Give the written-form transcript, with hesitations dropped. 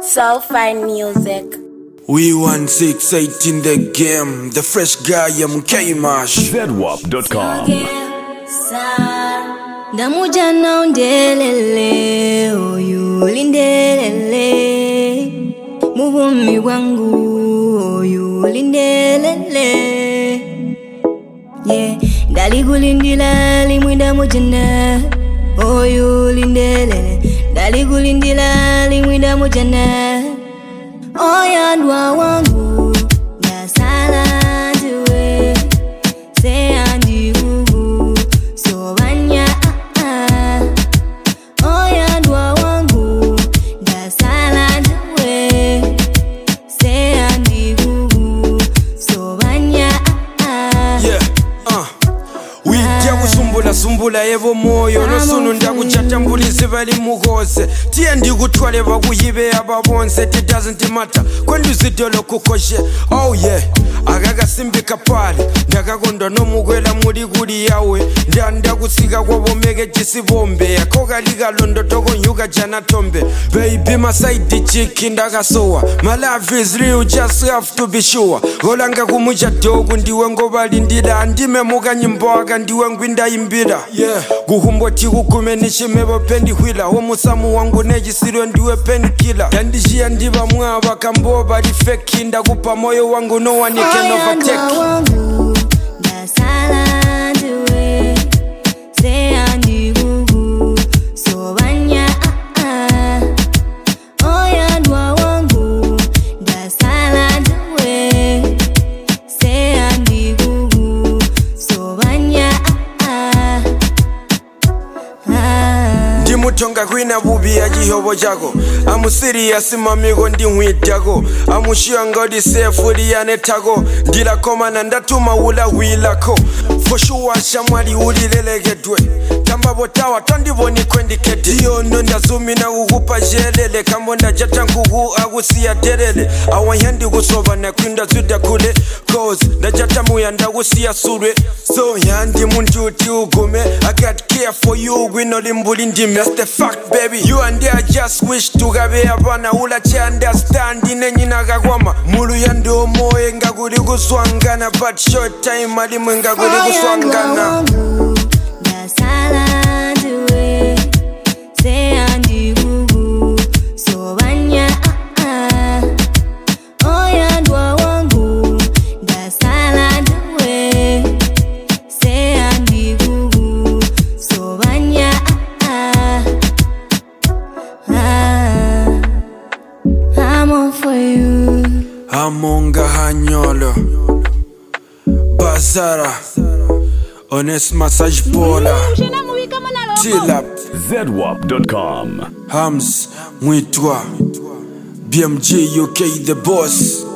So fine music. We 168 in the game. The fresh guy, I'm K-Mash. ZWAP.com. Damuja na undelele, oyulindelele. Muvumi wangu, oyulindelele. Yeah, daligulindila limwida mujana, oyulindelele. Daligulindila limwida mujana. Oyandwa wangu, dasala duwe, se andi gugu, so banya. Oyandwa wangu, dasala duwe, se andi gugu, so banya. Yeah, Wija kusumbula evo moyo Nosunu ndakuchatambulize bali mugose Tie ndigutwale bakuyibe ababonse It doesn't matter Kwendu zidolo kukoshe Oh yeah Agaga simbika pale Ndakagondo no mugwela muri guri yawe Ndakusika kwa bomege jisi bombe Koga liga londo toko nyuga jana tombe Baby my side chick ndakasowa My love is real just have to be sure Golanga kumucha dogu ndiwe ngobali ndila Ndime muga nyimboga ndiwe ngwinda imbira Yeah Guhumboti kukume nishimebo pendi hwila Homusamu wangu nejisiro ndiwe pen killer Yandishia ndiba mwaba kamboba di fake Ndakupa moyo wangu no one can overtake Wangu, dasala duwe, se andi gugu, so banya. Oyandwa wangu, dasala duwe, se andi gugu, so banya. Ndimutonga kwina bubi ya jihobo jako I'm serious mamigo ndi mwitako I'm sure God is safe uli yanetako Ndila koma na ndatuma ula huilako For sure shamwali uli lelegedwe Tamba botawa tondivo ni kwendi kete Diyo no ndazumi na ugupa jelele Kambonda jata nkugu agusia derele Awanyandi gusova na kwinda zuda kule Cause ndajata muyanda gusia surwe So yandi munjuti ugume I got care for you gwino limbuli ndime That's the fact baby You and I just wish tugabe abana Ula che understand inenyina kagwama Mulu yando moe nga guli guswangana But short time alimu nga guli guswangana Dasala duwe, se andi gugu, so banya. Oyandwa wangu, dasala duwe, se andi gugu, so banya. I'm all for you. Amonga hanyolo Bazara Honest massage pola Chill up ZWAP.com. Hams Mwitwa BMG UK the boss